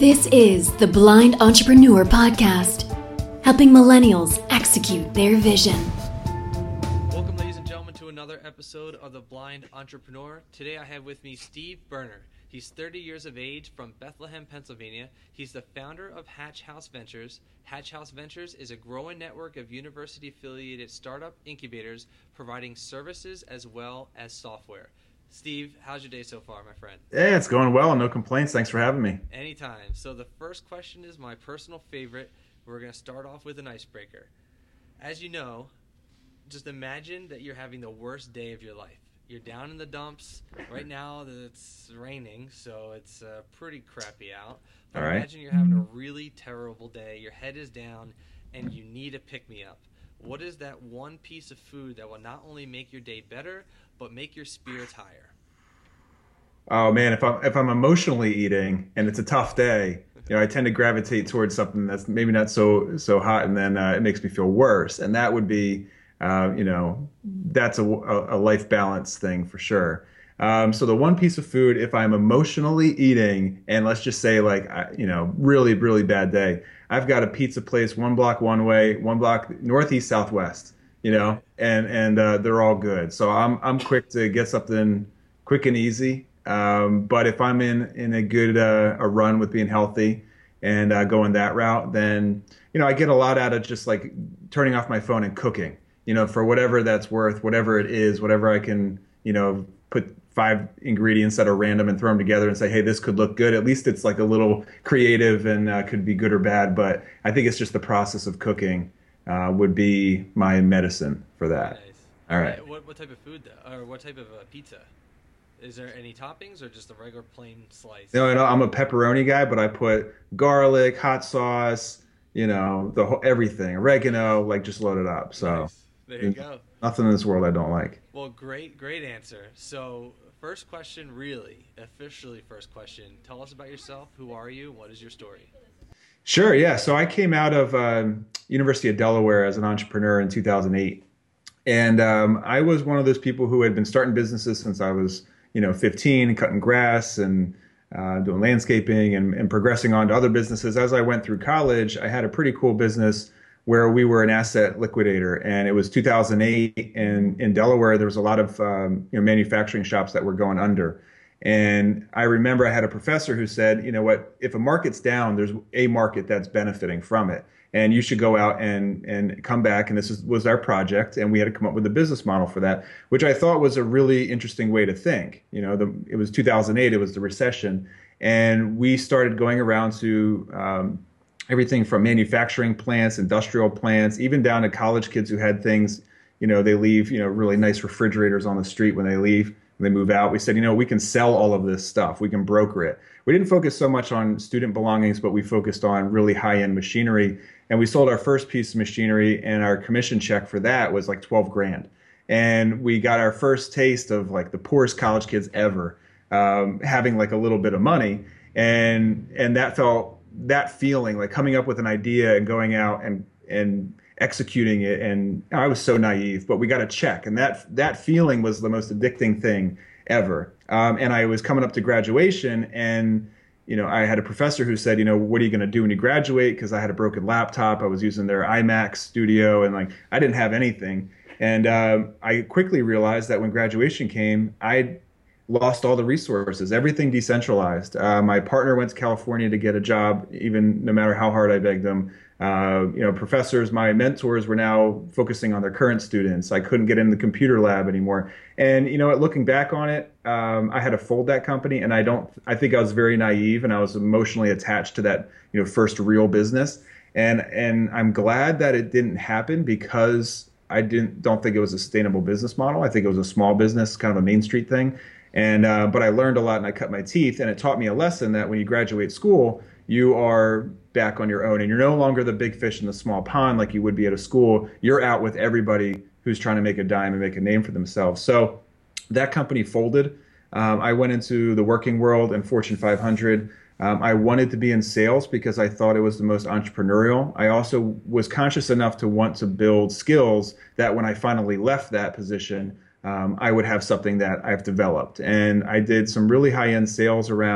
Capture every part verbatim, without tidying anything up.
This is the Blind Entrepreneur Podcast, helping millennials execute their vision. Welcome, ladies and gentlemen, to another episode of the Blind Entrepreneur. Today I have with me Steve Berner. He's thirty years of age from Bethlehem, Pennsylvania. He's the founder of Hatch House Ventures. Hatch House Ventures is a growing network of university-affiliated startup incubators providing services as well as software. Steve, how's your day so far, my friend? Yeah, it's going well. No complaints. Thanks for having me. Anytime. So the first question is my personal favorite. We're going to start off with an icebreaker. As you know, just imagine that you're having the worst day of your life. You're down in the dumps. Right now it's raining, so it's uh, pretty crappy out. But All right. Imagine you're having a really terrible day. Your head is down, and you need a pick-me-up. What is that one piece of food that will not only make your day better, but make your spirits higher? Oh man, if I'm if I'm emotionally eating and it's a tough day, you know, I tend to gravitate towards something that's maybe not so so hot, and then uh, it makes me feel worse. And that would be, uh, you know, that's a, a life balance thing for sure. Um, so the one piece of food, if I'm emotionally eating, and let's just say like, you know, really, really bad day, I've got a pizza place one block one way, one block northeast, southwest, you know, and and uh, they're all good. So I'm I'm quick to get something quick and easy. Um, but if I'm in in a good uh, a run with being healthy and uh, going that route, then you know I get a lot out of just like turning off my phone and cooking. You know, for whatever that's worth, whatever it is, whatever I can, you know, put five ingredients that are random and throw them together and say, hey, this could look good. At least it's like a little creative and uh, could be good or bad. But I think it's just the process of cooking uh, would be my medicine for that. Nice. All right. What, what type of food, though? Or what type of uh, pizza? Is there any toppings or just a regular plain slice? No, no, I'm a pepperoni guy, but I put garlic, hot sauce, you know, the whole, everything, oregano, like just load it up. So Nice. There you go. Nothing in this world I don't like. Well, great, great answer. So first question, really, officially first question. Tell us about yourself. Who are you? What is your story? Sure, yeah. So I came out of um, University of Delaware as an entrepreneur in two thousand eight. And um, I was one of those people who had been starting businesses since I was, you know, fifteen, and cutting grass and uh, doing landscaping and, and progressing on to other businesses. As I went through college, I had a pretty cool business where we were an asset liquidator, and it was two thousand eight, and in Delaware there was a lot of um, you know manufacturing shops that were going under. And I remember I had a professor who said, you know what, if a market's down, there's a market that's benefiting from it, and you should go out and and come back. And this is, was our project, and we had to come up with a business model for that, which I thought was a really interesting way to think. You know, the, it was two thousand eight, it was the recession, and we started going around to um, everything from manufacturing plants, industrial plants, even down to college kids who had things, you know, they leave, you know, really nice refrigerators on the street when they leave, when they move out. We said, you know, we can sell all of this stuff. We can broker it. We didn't focus so much on student belongings, but we focused on really high-end machinery. And we sold our first piece of machinery, and our commission check for that was like twelve grand. And we got our first taste of like the poorest college kids ever um, having like a little bit of money. And, and that felt, that feeling, like coming up with an idea and going out and and executing it, and I was so naive, but we got a check, and that that feeling was the most addicting thing ever. Um, and I was coming up to graduation, and you know I had a professor who said, you know, what are you going to do when you graduate? Because I had a broken laptop, I was using their iMac Studio, and like I didn't have anything. And um, I quickly realized that when graduation came, I lost all the resources, everything decentralized. Uh, my partner went to California to get a job, even no matter how hard I begged them. Uh, you know, professors, my mentors were now focusing on their current students. I couldn't get in the computer lab anymore. And, you know, looking back on it, um, I had to fold that company, and I don't, I think I was very naive, and I was emotionally attached to that, you know, first real business. And, and I'm glad that it didn't happen, because I didn't, don't think it was a sustainable business model. I think it was a small business, kind of a Main Street thing. And uh, but I learned a lot, and I cut my teeth, and it taught me a lesson that when you graduate school, you are back on your own, and you're no longer the big fish in the small pond like you would be at a school. You're out with everybody who's trying to make a dime and make a name for themselves. So that company folded. Um, I went into the working world and Fortune five hundred. Um, I wanted to be in sales because I thought it was the most entrepreneurial. I also was conscious enough to want to build skills that when I finally left that position, um, I would have something that I've developed. And I did some really high-end sales around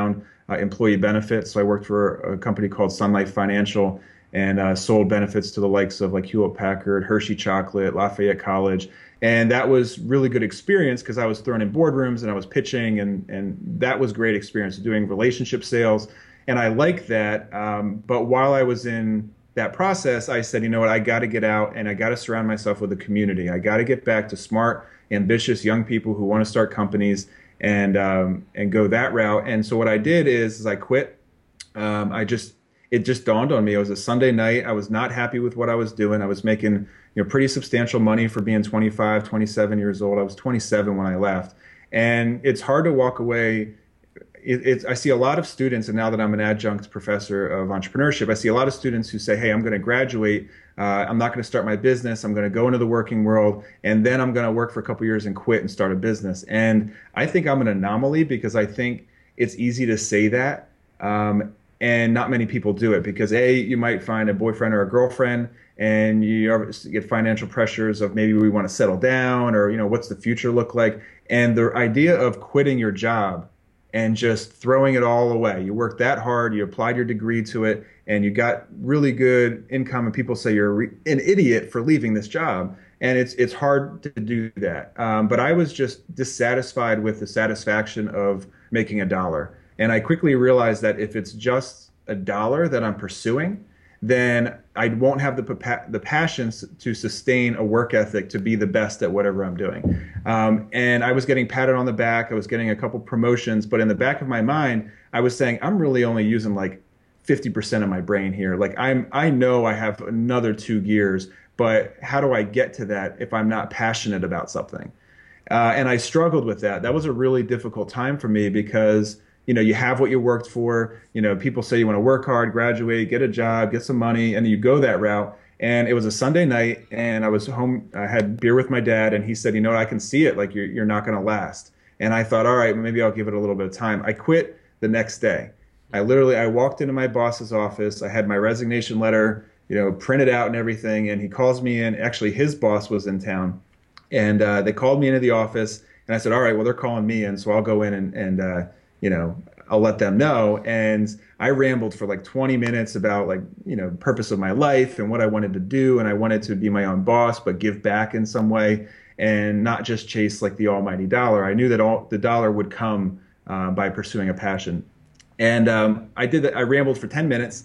uh, employee benefits. So I worked for a company called Sun Life Financial and uh, sold benefits to the likes of like Hewlett Packard, Hershey Chocolate, Lafayette College. And that was really good experience because I was thrown in boardrooms and I was pitching, and, and that was great experience doing relationship sales. And I liked that. Um, but while I was in that process, I said, you know what, I got to get out and I got to surround myself with a community. I got to get back to smart, ambitious young people who want to start companies and um, and go that route. And so what I did is, is I quit. Um, I just it just dawned on me. It was a Sunday night. I was not happy with what I was doing. I was making you know pretty substantial money for being twenty-five, twenty-seven years old. I was twenty-seven when I left, and it's hard to walk away. It, it's, I see a lot of students, and now that I'm an adjunct professor of entrepreneurship, I see a lot of students who say, hey, I'm going to graduate. Uh, I'm not going to start my business. I'm going to go into the working world, and then I'm going to work for a couple years and quit and start a business. And I think I'm an anomaly because I think it's easy to say that, um, and not many people do it because, A, you might find a boyfriend or a girlfriend, and you get financial pressures of maybe we want to settle down or, you know, what's the future look like? And the idea of quitting your job and just throwing it all away. You worked that hard, you applied your degree to it, and you got really good income, and people say you're an idiot for leaving this job. And it's it's hard to do that. Um, but I was just dissatisfied with the satisfaction of making a dollar. And I quickly realized that if it's just a dollar that I'm pursuing, then I won't have the the passions to sustain a work ethic to be the best at whatever I'm doing. Um, and I was getting patted on the back. I was getting a couple promotions, but in the back of my mind, I was saying, I'm really only using like fifty percent of my brain here. Like I'm, I know I have another two gears, but how do I get to that if I'm not passionate about something? Uh, and I struggled with that. That was a really difficult time for me because you know, you have what you worked for. You know, people say you want to work hard, graduate, get a job, get some money, and you go that route. And it was a Sunday night, and I was home. I had beer with my dad, and he said, you know what, I can see it. Like, you're, you're not going to last. And I thought, all right, maybe I'll give it a little bit of time. I quit the next day. I literally, I walked into my boss's office. I had my resignation letter, you know, printed out and everything. And he calls me in. Actually, his boss was in town. And uh, they called me into the office. And I said, all right, well, they're calling me in, so I'll go in and, and uh, you know, I'll let them know. And I rambled for like twenty minutes about like, you know, purpose of my life and what I wanted to do. And I wanted to be my own boss, but give back in some way and not just chase like the almighty dollar. I knew that all the dollar would come uh, by pursuing a passion. And um, I did that. I rambled for ten minutes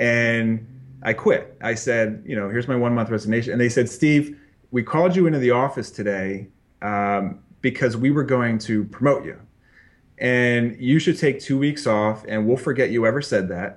and I quit. I said, you know, here's my one month resignation. And they said, Steve, we called you into the office today um, because we were going to promote you. And you should take two weeks off, and we'll forget you ever said that.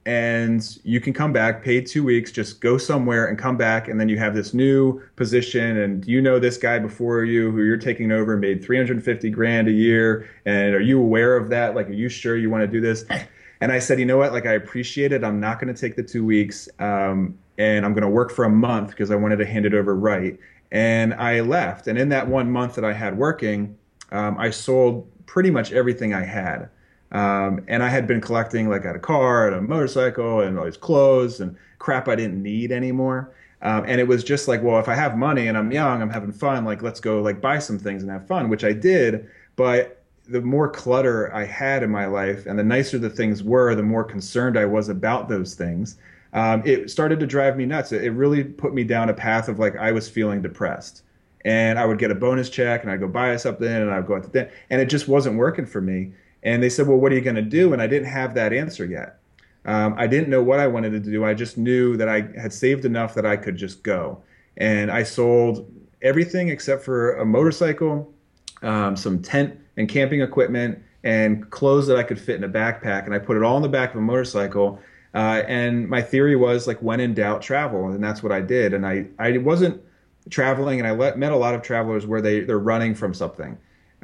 And you can come back, paid two weeks, just go somewhere and come back. And then you have this new position. And you know this guy before you who you're taking over made three hundred fifty grand a year. And are you aware of that? Like, are you sure you want to do this? And I said, you know what? Like, I appreciate it. I'm not going to take the two weeks. Um, and I'm going to work for a month because I wanted to hand it over right. And I left. And in that one month that I had working, um, I sold pretty much everything I had. Um, and I had been collecting like at a car, at a motorcycle, and all these clothes and crap I didn't need anymore. Um, and it was just like, well, if I have money and I'm young, I'm having fun, like let's go like buy some things and have fun, which I did. But the more clutter I had in my life and the nicer the things were, the more concerned I was about those things. Um, it started to drive me nuts. It, it really put me down a path of like I was feeling depressed. And I would get a bonus check and I'd go buy something and I'd go out to dinner. And it just wasn't working for me. And they said, well, what are you going to do? And I didn't have that answer yet. Um, I didn't know what I wanted to do. I just knew that I had saved enough that I could just go. And I sold everything except for a motorcycle, um, some tent and camping equipment, and clothes that I could fit in a backpack. And I put it all in the back of a motorcycle. Uh, and my theory was like, when in doubt, travel. And that's what I did. And I, I wasn't traveling, and I let, met a lot of travelers where they, they're running from something.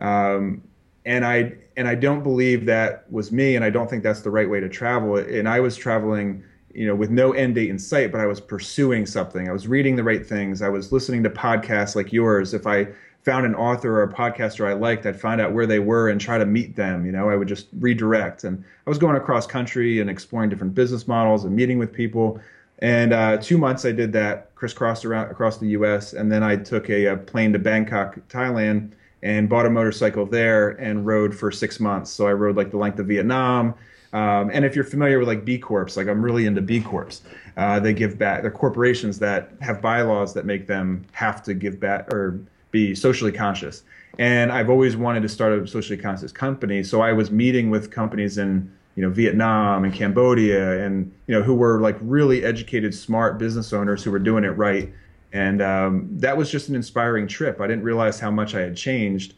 Um, and I and I don't believe that was me, and I don't think that's the right way to travel. And I was traveling, you know, with no end date in sight, but I was pursuing something. I was reading the right things. I was listening to podcasts like yours. If I found an author or a podcaster I liked, I'd find out where they were and try to meet them. You know, I would just redirect. And I was going across country and exploring different business models and meeting with people. And uh, two months I did that, crisscrossed around across the U S, and then I took a, a plane to Bangkok, Thailand, and bought a motorcycle there and rode for six months. So I rode like the length of Vietnam, Um, and if you're familiar with like B Corps, like I'm really into B Corps. Uh, they give back. They're corporations that have bylaws that make them have to give back or be socially conscious. And I've always wanted to start a socially conscious company. So I was meeting with companies in, you know, Vietnam and Cambodia and, you know, who were like really educated, smart business owners who were doing it right. And um, that was just an inspiring trip. I didn't realize how much I had changed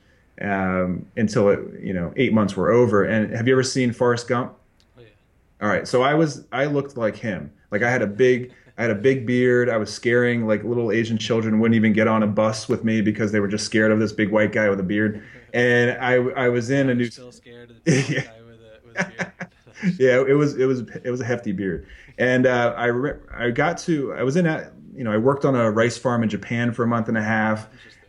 um, until, it, you know, eight months were over. And have you ever seen Forrest Gump? Oh, yeah. All right. So I was, I looked like him. Like I had a big, I had a big beard. I was scaring like little Asian children wouldn't even get on a bus with me because they were just scared of this big white guy with a beard. And I, I was in I'm a new. still scared of the big Yeah. guy with a, with a beard. Yeah, it was it was it was a hefty beard, and uh, I re- I got to I was in a you know I worked on a rice farm in Japan for a month and a half.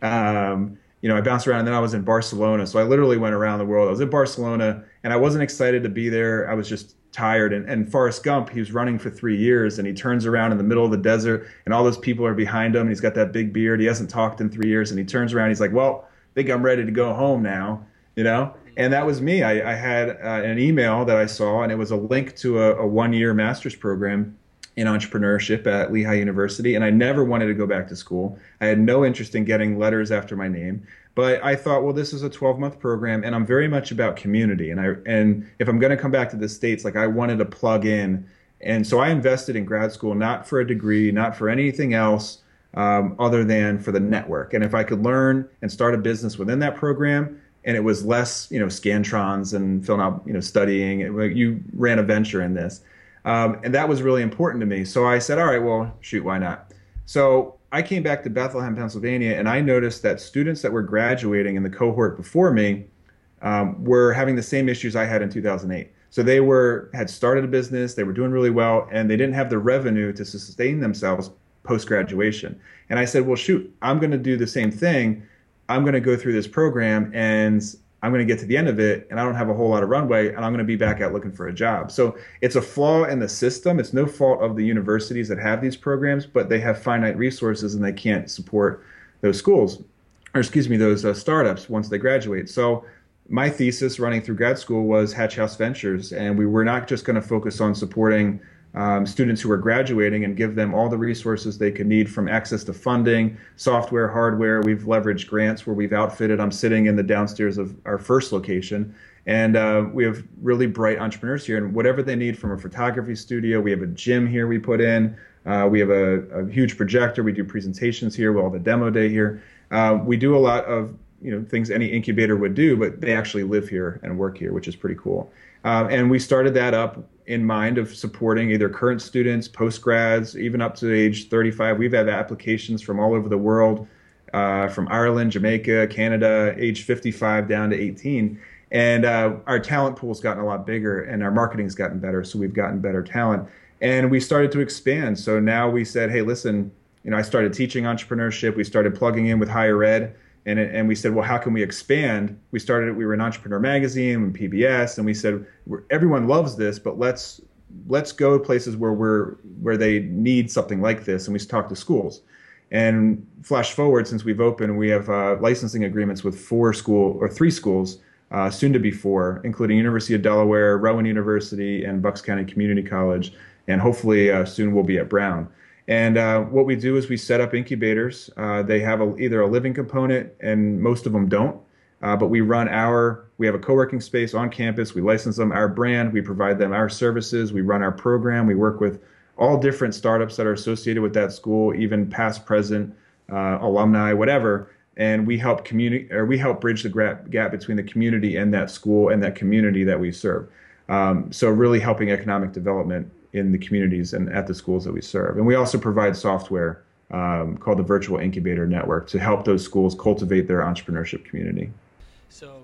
Um, you know I bounced around, and then I was in Barcelona. So I literally went around the world. I was in Barcelona, and I wasn't excited to be there. I was just tired. And, and Forrest Gump, he was running for three years, and he turns around in the middle of the desert, and all those people are behind him. And he's got that big beard. He hasn't talked in three years, and he turns around. He's like, "Well, I think I'm ready to go home now." You know. And that was me. I, I had uh, an email that I saw, and it was a link to a, a one-year master's program in entrepreneurship at Lehigh University. And I never wanted to go back to school. I had no interest in getting letters after my name. But I thought, well, this is a twelve-month program, and I'm very much about community. And I and if I'm going to come back to the States, like I wanted to plug in. And so I invested in grad school, not for a degree, not for anything else um, other than for the network. And if I could learn and start a business within that program, and it was less, you know, Scantrons and filling out, you know, studying. It, you ran a venture in this. Um, and that was really important to me. So I said, all right, well, shoot, why not? So I came back to Bethlehem, Pennsylvania, and I noticed that students that were graduating in the cohort before me um, were having the same issues I had in two thousand eight. So they were had started a business, they were doing really well, and they didn't have the revenue to sustain themselves post-graduation. And I said, well, shoot, I'm going to do the same thing. I'm going to go through this program and I'm going to get to the end of it and I don't have a whole lot of runway and I'm going to be back out looking for a job. So it's a flaw in the system. It's no fault of the universities that have these programs, but they have finite resources and they can't support those schools, or excuse me, those uh, startups once they graduate. So my thesis running through grad school was Hatch House Ventures, and we were not just going to focus on supporting Um, students who are graduating and give them all the resources they could need, from access to funding, software, hardware. We've leveraged grants where we've outfitted. I'm sitting in the downstairs of our first location, and uh, we have really bright entrepreneurs here. And whatever they need from a photography studio, we have a gym here we put in. Uh, we have a, a huge projector. We do presentations here. We'll have a demo day here. Uh, we do a lot of you know things any incubator would do, but they actually live here and work here, which is pretty cool. Uh, and we started that up in mind of supporting either current students, post-grads, even up to age thirty-five. We've had applications from all over the world, uh, from Ireland, Jamaica, Canada, age fifty-five down to eighteen. And uh, our talent pool's gotten a lot bigger and our marketing's gotten better, so we've gotten better talent. And we started to expand. So now we said, hey, listen, you know, I started teaching entrepreneurship. We started plugging in with higher ed. And, and we said, well, how can we expand? We started, we were in Entrepreneur Magazine and P B S, and we said, everyone loves this, but let's let's go places where we're where they need something like this, and we talk to schools. And flash forward, since we've opened, we have uh, licensing agreements with four school or three schools, uh, soon to be four, including University of Delaware, Rowan University, and Bucks County Community College, and hopefully uh, soon we'll be at Brown. And uh, what we do is we set up incubators. Uh, they have a, either a living component, and most of them don't. Uh, but we run our, we have a co-working space on campus. We license them our brand. We provide them our services. We run our program. We work with all different startups that are associated with that school, even past, present, uh, alumni, whatever. And we help community, or we help bridge the gap between the community and that school and that community that we serve. Um, so really helping economic development in the communities and at the schools that we serve. And we also provide software um, called the Virtual Incubator Network to help those schools cultivate their entrepreneurship community. So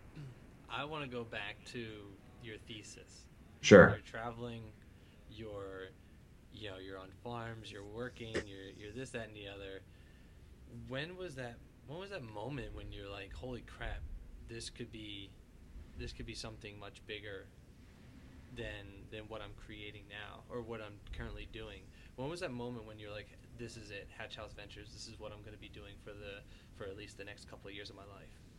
I want to go back to your thesis. Sure. You're traveling, you're, you know, you're on farms, you're working, you're, you're this, that, and the other. When was that, when was that moment when you're like, holy crap, this could be, this could be something much bigger than than what I'm creating now, or what I'm currently doing? When was that moment when you're like, this is it, Hatch House Ventures, this is what I'm going to be doing for the for at least the next couple of years of my life?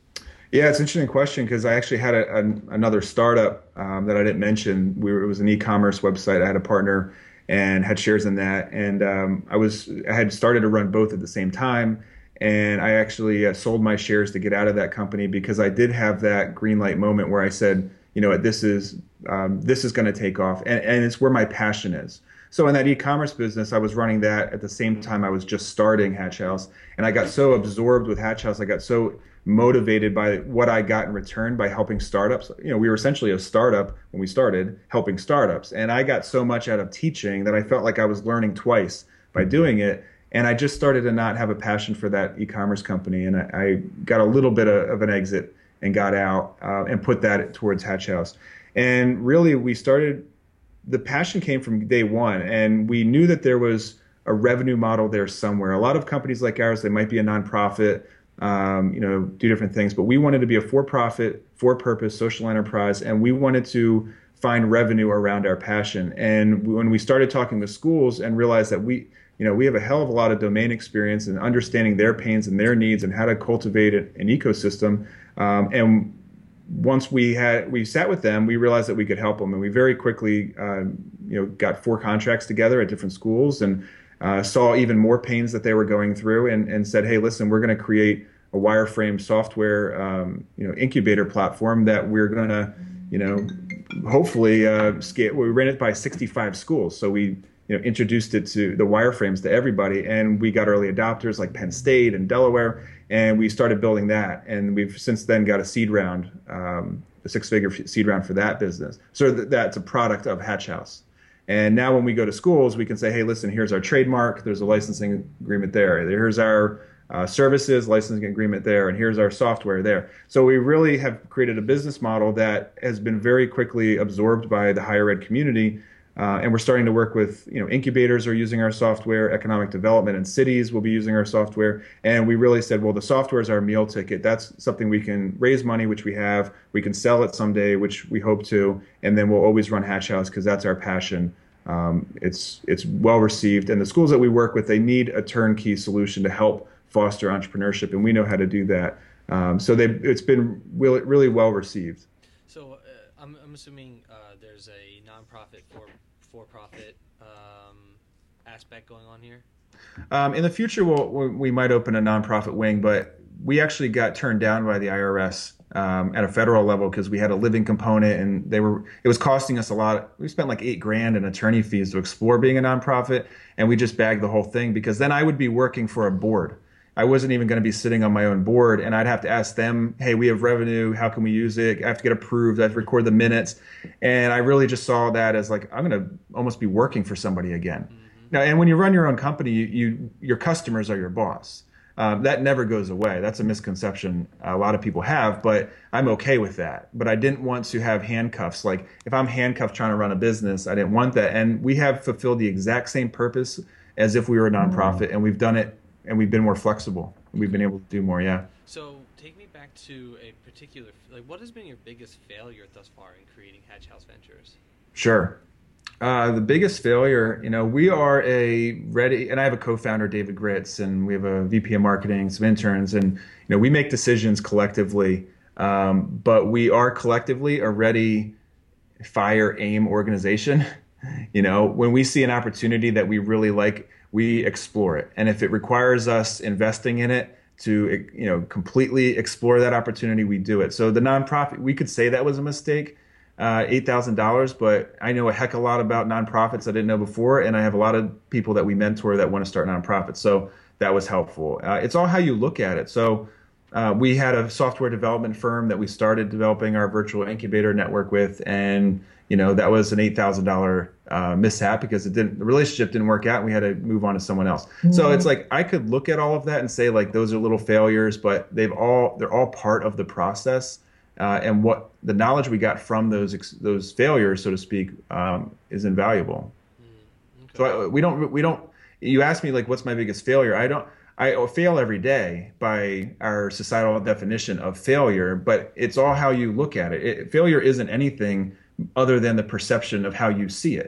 Yeah, it's an interesting question because I actually had a, an, another startup um, that I didn't mention. We were, it was an e-commerce website. I had a partner and had shares in that, and um, I was I had started to run both at the same time, and I actually uh, sold my shares to get out of that company because I did have that green light moment where I said, you know what, this is um, this is going to take off, and, and it's where my passion is. So in that e-commerce business, I was running that at the same time I was just starting Hatch House, and I got so absorbed with Hatch House, I got so motivated by what I got in return by helping startups. You know, we were essentially a startup when we started, helping startups, and I got so much out of teaching that I felt like I was learning twice by doing it. And I just started to not have a passion for that e-commerce company, and I, I got a little bit of, of an exit and got out uh, and put that towards Hatch House. And really, we started. The passion came from day one, and we knew that there was a revenue model there somewhere. A lot of companies like ours, they might be a nonprofit, um, you know, do different things, but we wanted to be a for-profit, for-purpose social enterprise, and we wanted to find revenue around our passion. And when we started talking to schools and realized that we, you know, we have a hell of a lot of domain experience in understanding their pains and their needs and how to cultivate an ecosystem, um, and once we had we sat with them, we realized that we could help them, and we very quickly, uh, you know, got four contracts together at different schools, and uh, saw even more pains that they were going through, and, and said, "Hey, listen, we're going to create a wireframe software, um, you know, incubator platform that we're going to, you know, hopefully uh, scale." We ran it by sixty-five schools, so we, you know, introduced it to the wireframes to everybody, and we got early adopters like Penn State and Delaware. And we started building that, and we've since then got a seed round, um, a six-figure seed round for that business. So th- that's a product of Hatch House. And now when we go to schools, we can say, hey, listen, here's our trademark. There's a licensing agreement there. Here's our uh, services, licensing agreement there, and here's our software there. So we really have created a business model that has been very quickly absorbed by the higher ed community. Uh, and we're starting to work with, you know, incubators are using our software, economic development and cities will be using our software. And we really said, well, the software is our meal ticket. That's something we can raise money, which we have. We can sell it someday, which we hope to. And then we'll always run Hatch House because that's our passion. Um, it's it's well received. And the schools that we work with, they need a turnkey solution to help foster entrepreneurship. And we know how to do that. Um, so they it's been really, really well received. So uh, I'm, I'm assuming uh, there's a nonprofit for for-profit um, aspect going on here? Um, in the future, we'll, we might open a nonprofit wing, but we actually got turned down by the I R S um, at a federal level because we had a living component, and they were it was costing us a lot. We spent like eight grand in attorney fees to explore being a nonprofit, and we just bagged the whole thing because then I would be working for a board. I wasn't even going to be sitting on my own board, and I'd have to ask them, hey, we have revenue. How can we use it? I have to get approved. I have to record the minutes. And I really just saw that as like, I'm going to almost be working for somebody again. Mm-hmm. Now, and when you run your own company, you, you your customers are your boss. Um, that never goes away. That's a misconception a lot of people have, but I'm okay with that. But I didn't want to have handcuffs. Like if I'm handcuffed trying to run a business, I didn't want that. And we have fulfilled the exact same purpose as if we were a nonprofit, mm-hmm. and we've done it. And we've been more flexible. We've been able to do more, yeah. So take me back to a particular, like what has been your biggest failure thus far in creating Hatch House Ventures? Sure. Uh, the biggest failure, you know, we are a ready, and I have a co-founder, David Gritz, and we have a V P of marketing, some interns, and, you know, we make decisions collectively, um, but we are collectively a ready, fire, aim organization. You know, when we see an opportunity that we really like, we explore it. And if it requires us investing in it to, you know, completely explore that opportunity, we do it. So the nonprofit, we could say that was a mistake, uh, eight thousand dollars, but I know a heck of a lot about nonprofits I didn't know before. And I have a lot of people that we mentor that want to start nonprofits. So that was helpful. Uh, it's all how you look at it. So uh, we had a software development firm that we started developing our virtual incubator network with. And, you know, that was an eight thousand dollars uh, mishap because it didn't, the relationship didn't work out and we had to move on to someone else. Mm-hmm. So it's like, I could look at all of that and say like, those are little failures, but they've all, they're all part of the process. Uh, and what the knowledge we got from those, those failures, so to speak, um, is invaluable. Mm, okay. So I, we don't, we don't, you asked me like, what's my biggest failure? I don't, I fail every day by our societal definition of failure, but it's all how you look at it. it failure isn't anything other than the perception of how you see it.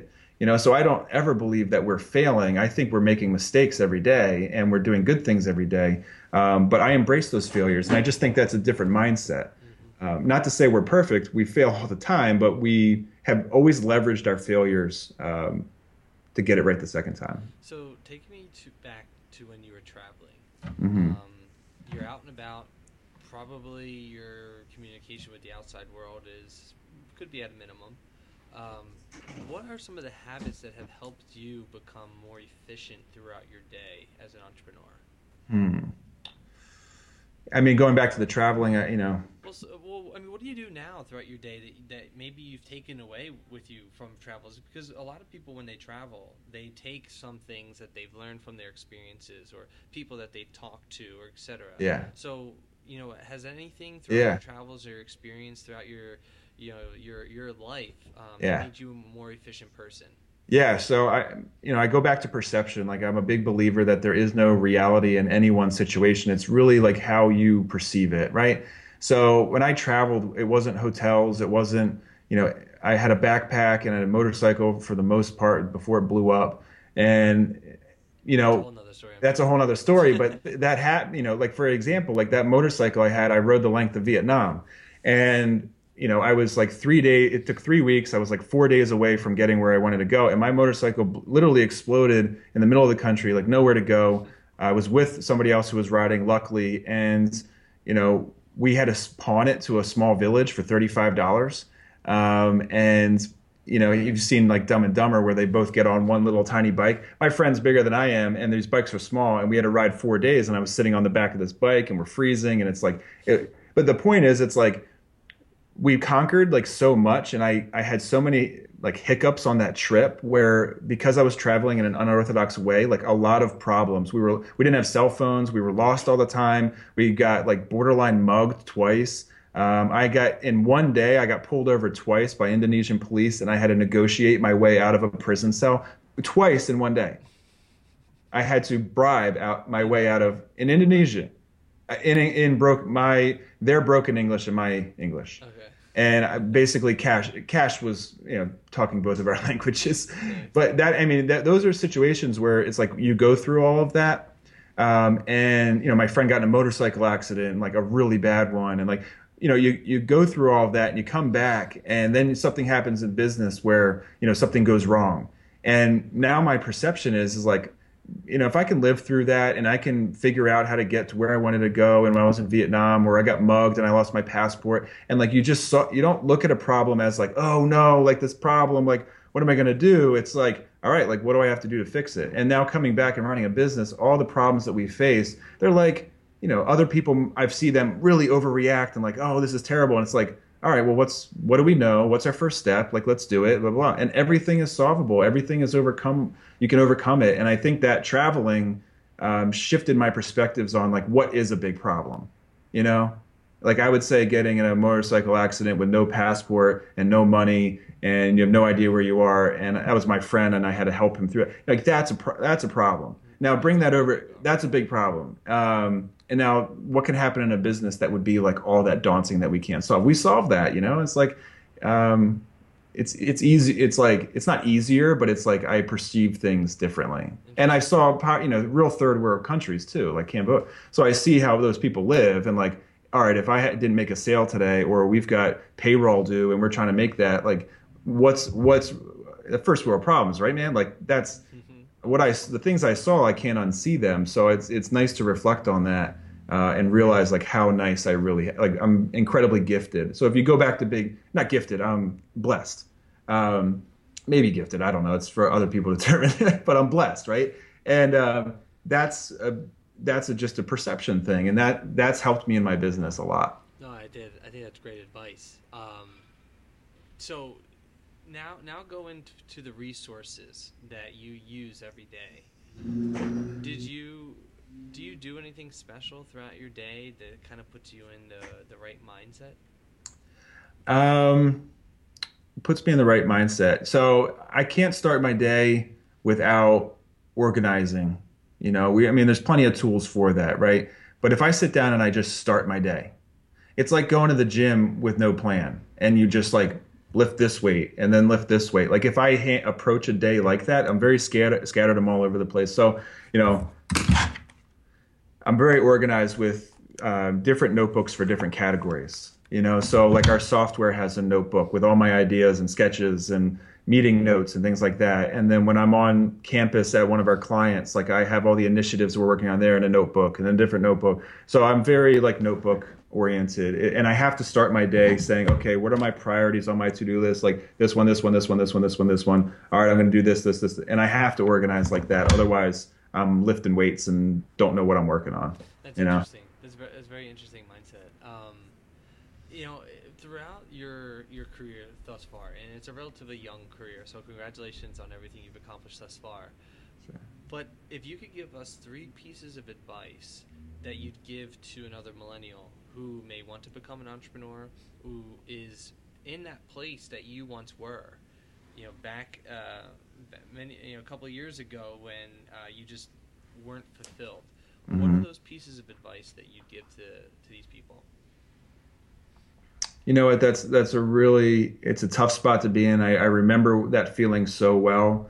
You know, so I don't ever believe that we're failing. I think we're making mistakes every day and we're doing good things every day. Um, but I embrace those failures, and I just think that's a different mindset. Um, not to say we're perfect. We fail all the time, but we have always leveraged our failures um, to get it right the second time. So take me to back to when you were traveling. Mm-hmm. Um, you're out and about. Probably your communication with the outside world is could be at a minimum. Um, what are some of the habits that have helped you become more efficient throughout your day as an entrepreneur? Hmm. I mean, going back to the traveling, I, you know. Well, so, well, I mean, what do you do now throughout your day that, that maybe you've taken away with you from travels? Because a lot of people, when they travel, they take some things that they've learned from their experiences or people that they've talked to, or et cetera. Yeah. So, you know, has anything throughout yeah. your travels or experience throughout your, you know, your your life um, yeah. made you a more efficient person? Yeah, so I, you know, I go back to perception. Like, I'm a big believer that there is no reality in any one situation. It's really like how you perceive it, right? So when I traveled, it wasn't hotels. It wasn't, you know, I had a backpack and a motorcycle for the most part before it blew up. And, you know, that's a whole nother story. But that happened, you know, like, for example, like that motorcycle I had, I rode the length of Vietnam. And you know, I was like three days, it took three weeks. I was like four days away from getting where I wanted to go. And my motorcycle literally exploded in the middle of the country, like nowhere to go. I was with somebody else who was riding, luckily. And, you know, we had to pawn it to a small village for thirty-five dollars. Um, and, you know, you've seen like Dumb and Dumber where they both get on one little tiny bike. My friend's bigger than I am, and these bikes are small. And we had to ride four days. And I was sitting on the back of this bike and we're freezing. And it's like, it, but the point is, it's like, we conquered like so much, and I, I had so many like hiccups on that trip where, because I was traveling in an unorthodox way, like a lot of problems. We were we didn't have cell phones. We were lost all the time. We got like borderline mugged twice. Um, I got in one day I got pulled over twice by Indonesian police, and I had to negotiate my way out of a prison cell twice in one day. I had to bribe out my way out of in Indonesia. In in broke my their broken English and my English. Okay. And I basically Cash Cash was, you know, talking both of our languages. Okay. But that, I mean, that, those are situations where it's like you go through all of that. Um, and, you know, my friend got in a motorcycle accident, like a really bad one. And like, you know, you, you go through all of that and you come back, and then something happens in business where, you know, something goes wrong. And now my perception is, is like, you know, if I can live through that and I can figure out how to get to where I wanted to go, and when I was in Vietnam where I got mugged and I lost my passport, and like you just saw, you don't look at a problem as like, oh no, like this problem, like what am I going to do? It's like, all right, like what do I have to do to fix it? And now coming back and running a business, all the problems that we face, they're like, you know, other people, I've seen them really overreact and like, oh, this is terrible. And it's like, all right, well, what's what do we know? What's our first step? Like, let's do it, blah, blah, blah. And everything is solvable. Everything is overcome. You can overcome it. And I think that traveling um, shifted my perspectives on, like, what is a big problem, you know? Like, I would say getting in a motorcycle accident with no passport and no money, and you have no idea where you are, and that was my friend, and I had to help him through it. Like, that's a, pro- that's a problem. Now, bring that over, that's a big problem. Um, and now what can happen in a business that would be like all that daunting that we can't solve? We solve that, you know? It's like, um, it's it's easy. It's like, it's not easier, but it's like I perceive things differently. And I saw, you know, real third world countries too, like Cambodia. So I see how those people live, and like, all right, if I ha- didn't make a sale today, or we've got payroll due and we're trying to make that, like, what's, what's the first world problems, right, man? Like, that's, what I, the things I saw, I can't unsee them. So it's it's nice to reflect on that uh, and realize like how nice I really, like I'm incredibly gifted. So if you go back to big, not gifted, I'm blessed. Um, maybe gifted, I don't know. It's for other people to determine, but I'm blessed, right? And uh, that's a, that's a, just a perception thing, and that that's helped me in my business a lot. No, I did. I think that's great advice. Um, so. Now, now go into the resources that you use every day. Did you, do you do anything special throughout your day that kind of puts you in the, the right mindset? Um, puts me in the right mindset. So I can't start my day without organizing. You know, we, I mean, there's plenty of tools for that, right? But if I sit down and I just start my day, it's like going to the gym with no plan, and you just like lift this weight and then lift this weight. Like if I ha- approach a day like that, I'm very scattered, scattered them all over the place. So, you know, I'm very organized with uh, different notebooks for different categories, you know, so like our software has a notebook with all my ideas and sketches and meeting notes and things like that. And then when I'm on campus at one of our clients, like I have all the initiatives we're working on there in a notebook and a different notebook. So I'm very like notebook oriented. And I have to start my day saying, okay, what are my priorities on my to-do list? Like this one, this one, this one, this one, this one, this one. All right, I'm going to do this, this, this. And I have to organize like that. Otherwise, I'm lifting weights and don't know what I'm working on. That's you know? Interesting. That's very, that's very interesting mindset. Um, you know, throughout your your career thus far, and it's a relatively young career, so congratulations on everything you've accomplished thus far. Sure. But if you could give us three pieces of advice that you'd give to another millennial who may want to become an entrepreneur, who is in that place that you once were, you know, back uh, many, you know, a couple of years ago when uh, you just weren't fulfilled. Mm-hmm. What are those pieces of advice that you'd give to, to these people? You know what? That's that's a really it's a tough spot to be in. I, I remember that feeling so well,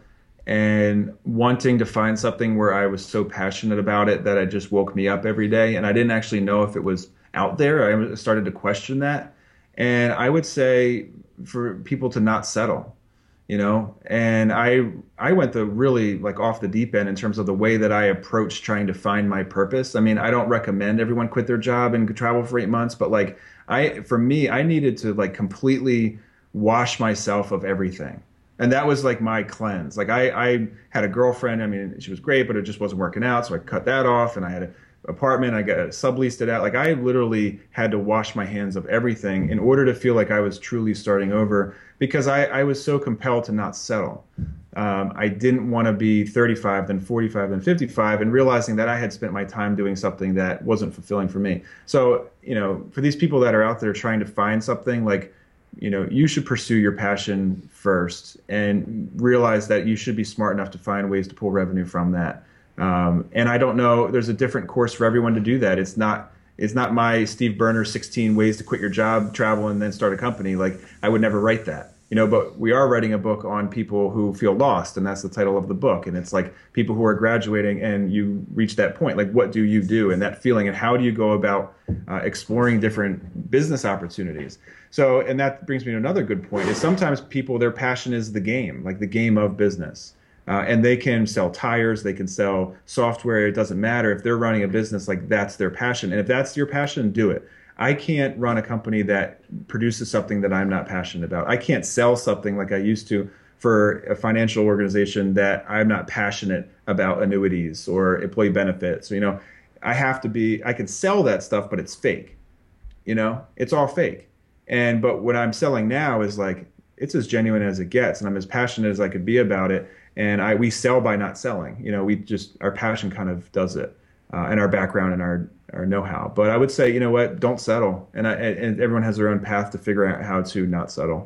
and wanting to find something where I was so passionate about it that it just woke me up every day. And I didn't actually know if it was out there. I started to question that, and I would say for people to not settle. You know, and I I went the really like off the deep end in terms of the way that I approached trying to find my purpose. I mean, I don't recommend everyone quit their job and travel for eight months, but like I for me, I needed to like completely wash myself of everything. And that was like my cleanse. Like I, I had a girlfriend. I mean, she was great, but it just wasn't working out. So I cut that off, and I had an apartment. I got subleased it out. Like I literally had to wash my hands of everything in order to feel like I was truly starting over, because I, I was so compelled to not settle. Um, I didn't want to be thirty-five, then forty-five, then fifty-five, and realizing that I had spent my time doing something that wasn't fulfilling for me. So, you know, for these people that are out there trying to find something, like, you know, you should pursue your passion first and realize that you should be smart enough to find ways to pull revenue from that. Um, and I don't know, there's a different course for everyone to do that. It's not, it's not my Steve Berner sixteen ways to quit your job, travel, and then start a company. Like I would never write that, you know, but we are writing a book on people who feel lost. And that's the title of the book. And it's like people who are graduating and you reach that point, like what do you do? And that feeling, and how do you go about uh, exploring different business opportunities? So, and that brings me to another good point is sometimes people, their passion is the game, like the game of business. Uh, and they can sell tires, they can sell software. It doesn't matter if they're running a business, like that's their passion. And if that's your passion, do it. I can't run a company that produces something that I'm not passionate about. I can't sell something like I used to for a financial organization that I'm not passionate about annuities or employee benefits. You know, I have to be, I can sell that stuff, but it's fake. You know, it's all fake. And, but what I'm selling now is like, it's as genuine as it gets. And I'm as passionate as I could be about it. And I, we sell by not selling. You know, we just, our passion kind of does it, uh, and our background and our, our know-how. But I would say, you know what, don't settle. And, I, and everyone has their own path to figure out how to not settle.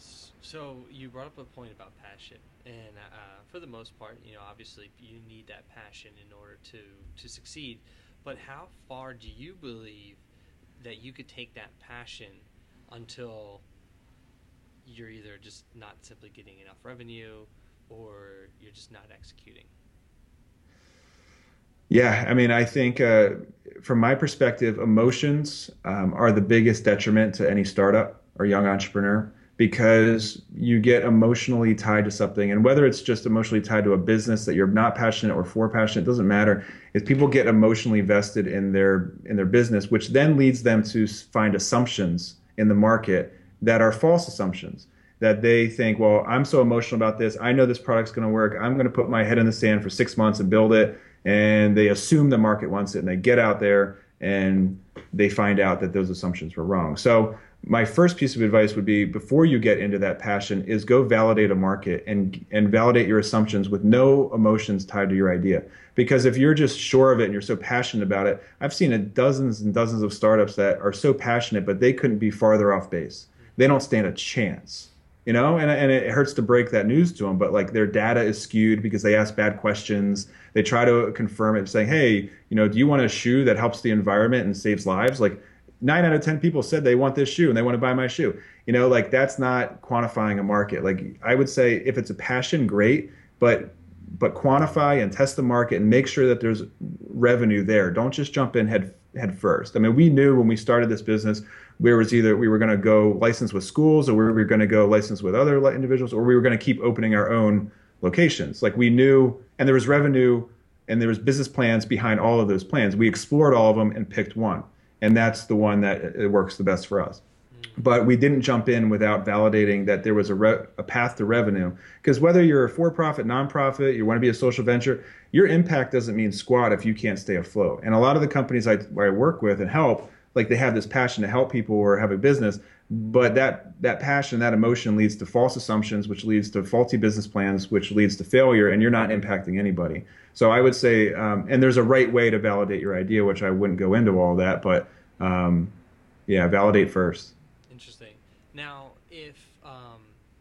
So you brought up a point about passion. And uh, for the most part, you know, obviously you need that passion in order to, to succeed. But how far do you believe that you could take that passion until you're either just not simply getting enough revenue, or you're just not executing? Yeah, I mean, I think uh, from my perspective, emotions um, are the biggest detriment to any startup or young entrepreneur, because you get emotionally tied to something. And whether it's just emotionally tied to a business that you're not passionate or for passionate, it doesn't matter. Is people get emotionally vested in their in their business, which then leads them to find assumptions in the market that are false assumptions. That they think, well, I'm so emotional about this. I know this product's going to work. I'm going to put my head in the sand for six months and build it. And they assume the market wants it, and they get out there and they find out that those assumptions were wrong. So my first piece of advice would be, before you get into that passion, is go validate a market and and validate your assumptions with no emotions tied to your idea. Because if you're just sure of it and you're so passionate about it, I've seen a dozens and dozens of startups that are so passionate, but they couldn't be farther off base. They don't stand a chance. You know, and, and it hurts to break that news to them, but like their data is skewed because they ask bad questions. They try to confirm it saying, hey, you know, do you want a shoe that helps the environment and saves lives? Like, nine out of ten people said they want this shoe and they want to buy my shoe. You know, like that's not quantifying a market. Like I would say if it's a passion, great, but but quantify and test the market and make sure that there's revenue there. Don't just jump in head head first. I mean, we knew when we started this business, we was either we were going to go license with schools, or we were going to go license with other individuals, or we were going to keep opening our own locations. Like we knew, and there was revenue and there was business plans behind all of those plans. We explored all of them and picked one, and that's the one that it works the best for us. But we didn't jump in without validating that there was a, re- a path to revenue. Because whether you're a for-profit, nonprofit, you want to be a social venture, your impact doesn't mean squat if you can't stay afloat. And a lot of the companies I, I work with and help, like they have this passion to help people or have a business, but that that passion, that emotion leads to false assumptions, which leads to faulty business plans, which leads to failure, and you're not impacting anybody. So I would say, um, and there's a right way to validate your idea, which I wouldn't go into all that, but um, yeah, validate first. Interesting. Now, if um,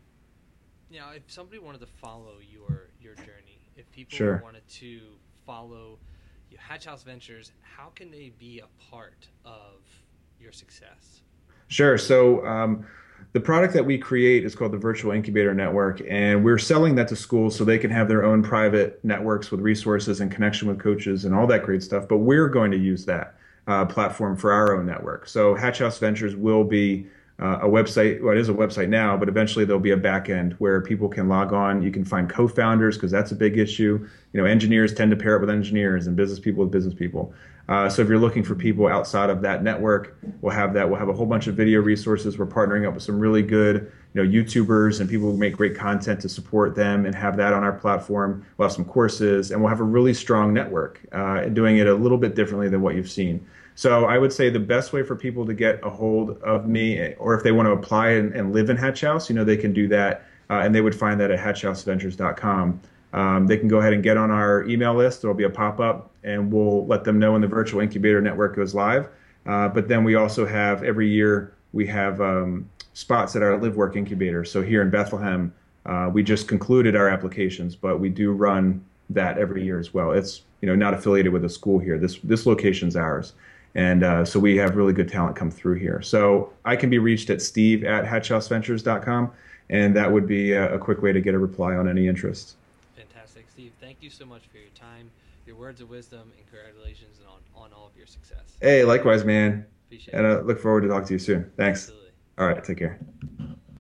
now if somebody wanted to follow your your journey, if people Sure. wanted to follow Hatch House Ventures, how can they be a part of your success? Sure. So um, the product that we create is called the Virtual Incubator Network, and we're selling that to schools so they can have their own private networks with resources and connection with coaches and all that great stuff. But we're going to use that uh, platform for our own network. So Hatch House Ventures will be uh, a website. Well, it is a website now, but eventually there'll be a back end where people can log on. You can find co-founders because that's a big issue. You know, engineers tend to pair up with engineers and business people with business people. Uh, so if you're looking for people outside of that network, we'll have that. We'll have a whole bunch of video resources. We're partnering up with some really good, you know, YouTubers and people who make great content to support them and have that on our platform. We'll have some courses, and we'll have a really strong network, uh, doing it a little bit differently than what you've seen. So I would say the best way for people to get a hold of me, or if they want to apply and, and live in Hatch House, you know, they can do that, uh, and they would find that at hatch house ventures dot com. Um, they can go ahead and get on our email list. There will be a pop-up, and we'll let them know when the Virtual Incubator Network goes live. Uh, but then we also have, every year, we have um, spots at our Live Work Incubator. So here in Bethlehem, uh, we just concluded our applications, but we do run that every year as well. It's, you know, not affiliated with a school here. This this location's ours. And uh, so we have really good talent come through here. So I can be reached at steve at hatch house ventures dot com, and that would be a, a quick way to get a reply on any interest. Fantastic. Steve, thank you so much for your time, your words of wisdom, and congratulations on, on all of your success. Hey, likewise, man. Appreciate and it. I uh, look forward to talking to you soon. Thanks. Absolutely. All right, take care.